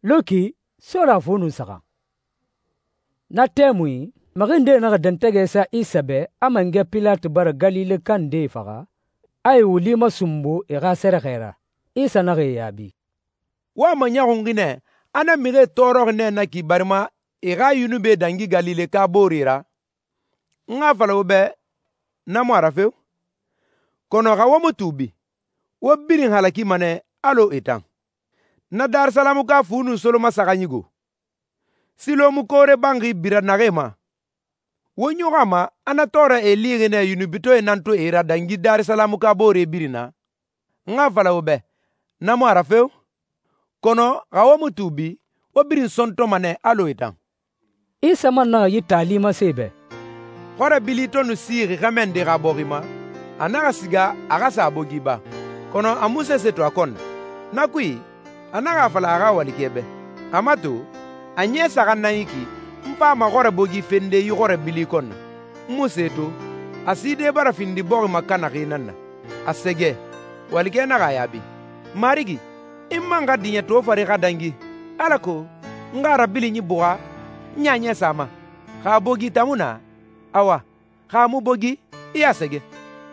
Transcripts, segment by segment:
Loki sora fonu saka. Na temui maginde na dantege sa Isabe amange Pilat bar Galile kande faga. Ay wuli masumbu ega serekera. Isa na yabi. Wa manyahungine ana mire toro ne na ki barma ega yunube dangi Galile ka borira. Nga fala be na marafeu. Kono ga wamu tubi. Wo birin halaki mane alo etang. Na Dar Salamu ka funu solo masakanyigo. Silo mu kore bangi bira nagema. Wo nyogama ana tora elire ne yunubito enanto era dangi Dar Salamu ka bore birina. Nga fala be na marafeu. Kono ga wamu tubi wo birin sonto mane alo etang. Isa man na yitalima sebe. Hora bilito nu siri gamende ga borima. Anaga siga agasa abogiba. Kono amuse seto akon. Nakui anaga fala aga walikebe. Amatu anye saga naiki mpa magore bogi fende yugore bilikon. Museto aside bara findi borima kana kinanna. Asege walike naga yabi. Marigi imanga dinya to fari kadangi. Alako ngara bilinyi buga nyanya sama. Ka bogi tamuna awa ka mu bogi iya sege.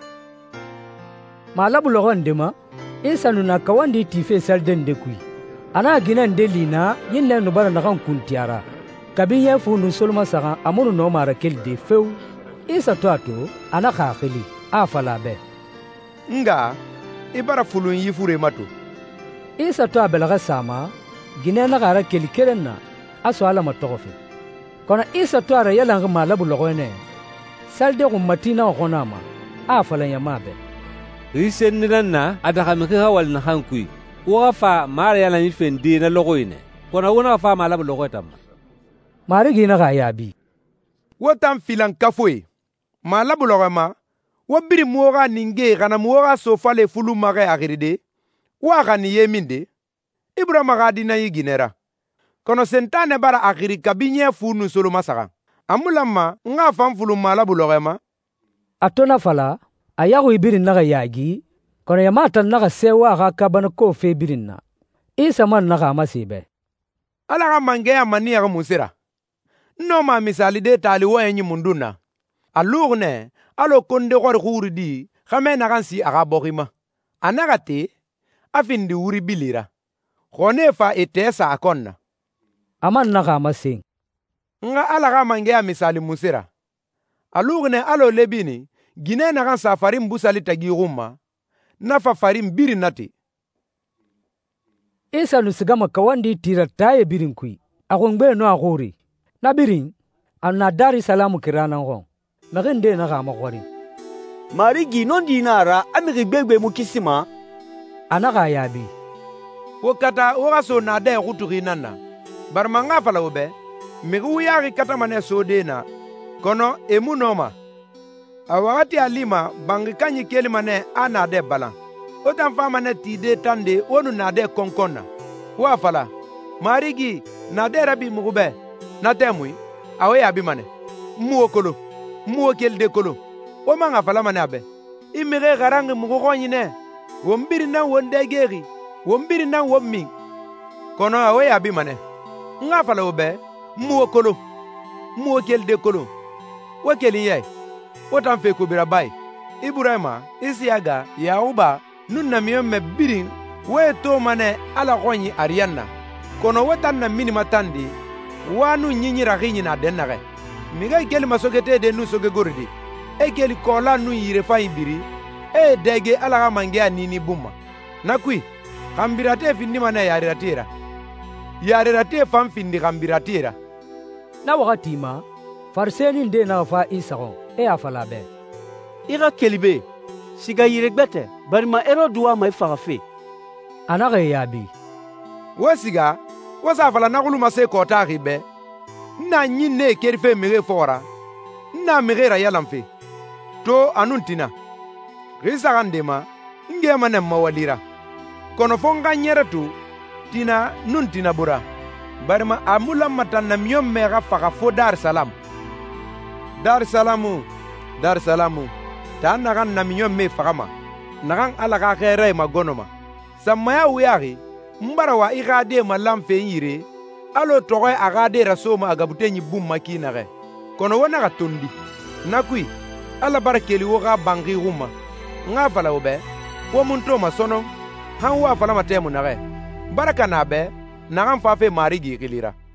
Malabu logon dema Isa nuna kawandi tife salden de kui. Ana ginan de lina yinne no bara nakan kuntiara. Kabin ya funu solma saka amunu no mara de feu. Isa to ato ana ka khili afala be. Nga ibara fulun yifure mato. Isa to abelaga sama ginan na gara kelenna aso ala matofe. Kona Isa to ara yala ngama malabu logone. Salde ko matina konama afala yamabe. Risen nilanna adaka mekha wal na hankui. Wa fa mara yana mi fendi na logoine. Kona wona fa malabu logotam. Mari gina ga yabi. Wotam filan kafoi. Malabu logama. Wo biri muoga ninge kana muoga sofale fulu mage agiride. Wa gani yeminde. Ibrahima gadina yiginera. Kono sentane bara agiri kabinye funu solo masaka. Amulama nga fam fulu malabu logama. Atona fala ayago ibirin naga yagi kono yamata naga sewa ga kabana ko fe birinna Isa man naga masibe ala ga mange ya mani ya musira no ma misali de tali wo enyi munduna alugne alo konde gor khuridi khame na gansi aga bogima anaga te afindi wuri bilira khone fa etesa akonna aman naga masing nga ala ga mange ya misali musira alugne alo lebini Gine na kan safarim busali tagi gumma na fafarim biri nati. Isa nusigama kawandi tira taye birin kui. Akongbe no agori. Na birin anna Dar Salamu kirana ngong. Magende na gama kwari. Marigi non dinara amiri gbegbe mukisima. Anaga yabi. Wokata wogaso na de guturi nana. Barmanga fala obe. Migu yari kata mane so dena. Kono emu noma. Awagati alima bangi kanyi keli mane ana de balan. Otan fa mane tide tande onu na de konkona. Wafala. Marigi na de rabi mugube. Na temui. Awe abi mane. Muo kolo. Muo kel de kolo. O manga fala mane abe. Imire garangi mugo nyine. Wombiri na wonde geri. Wombiri na wommi. Kono awe abi mane. Nga fala obe. Muo kolo. Muo kel de kolo. Wakeli yai. Wotan fe kubira bai. Ibrahima, Isiaga, Yauba, nunna miyome birin, we to mane ala konyi arianna. Kono wotan na minima tandi, wanu nyinyi raginyi na denare. Miga ikeli masokete de nu soge goridi. Ekeli kola nu yirefa ibiri, dege ala ga mangea nini buma. Nakui, kambirate findi mane yariratira. Yarirate fam findi kambiratira. Na wakati ma, farseni nde na fa Isaron. Afala be ira kelibe siga yiregbete barima ero duwa mai farafe anaga yabi wasiga wasa fala nagulu mase kota ribe na nyinne kerife mere fora na mere ra yalamfe to anuntina risa gandema ngema ne mawalira kono fonga nyeratu tina nuntina bura barima amula matanna myom mega faka fo Dar Salam Dar Salamu ta nagan na minyon me fagama nagan ala ka khere ma gonoma samaya uyari n bara wa i k'a den ma lan fen yire alo tɔgɔ a k'a den raso ma a gabute ɲi bun ma k'i nagɛ kɔnɔ wo na ka tondi nakui ala bara keli wo k'a banki ma n k'a fala o bɛ wo mun to ma sɔnɔ han wa fala ma tɛ mun nagɛ baraka n'a bɛ nagan fa fe maari gi kilira